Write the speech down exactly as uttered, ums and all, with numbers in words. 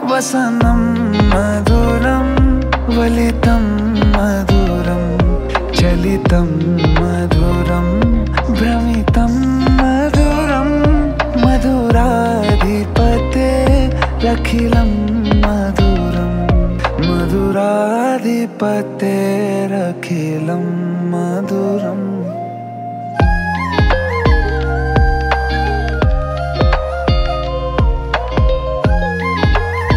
వసనం మధురం వలితం మధురం చలితం మధురం భ్రమితం మధురం మధురాధిపతే రఖిలం మధురం మధురాధిపతే రఖిలం మధురం.